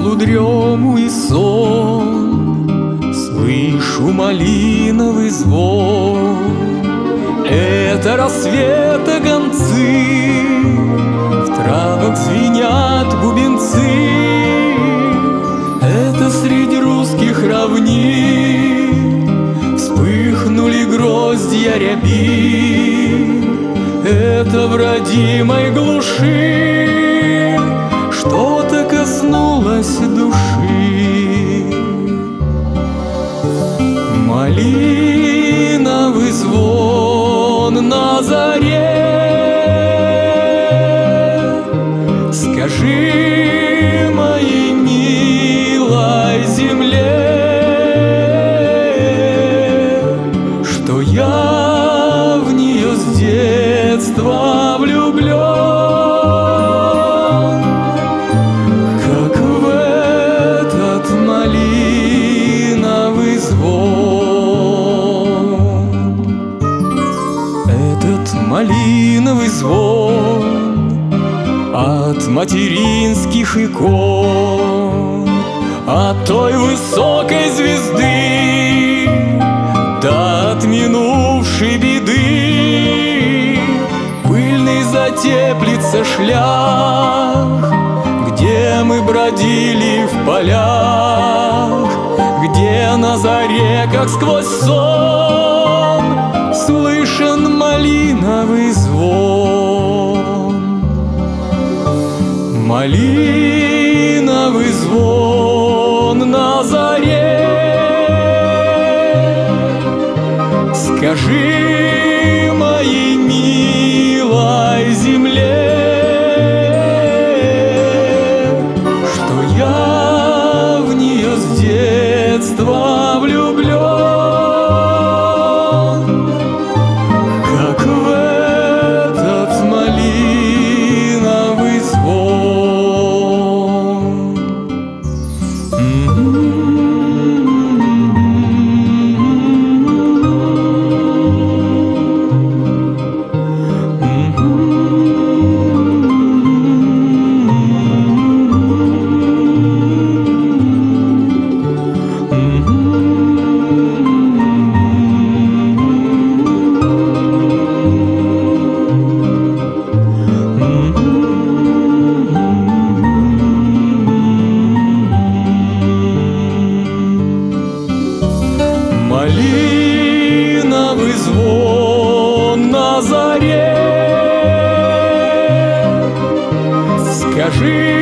полудрему и сон, слышу малиновый звон. Это рассвета гонцы, в травах звенят бубенцы. Это среди русских равнин вспыхнули гроздья рябин. Это в родимой глуши что-то коснулось души. Малиновый звон на заре. Скажи моей милой земле, что я в нее с детства влюблен, как в этот малиновый звон. Этот малиновый звон от материнских икон, от той высокой звезды да от минувшей беды. Пыльный затеплится шлях, где мы бродили в полях, где на заре, как сквозь сон, слышен малиновый звон. Малиновый звон на заре. Скажи моей милой земле, что я в нее с детства влюблен, как в этот малиновый звон. Малиновый звон на заре. Скажи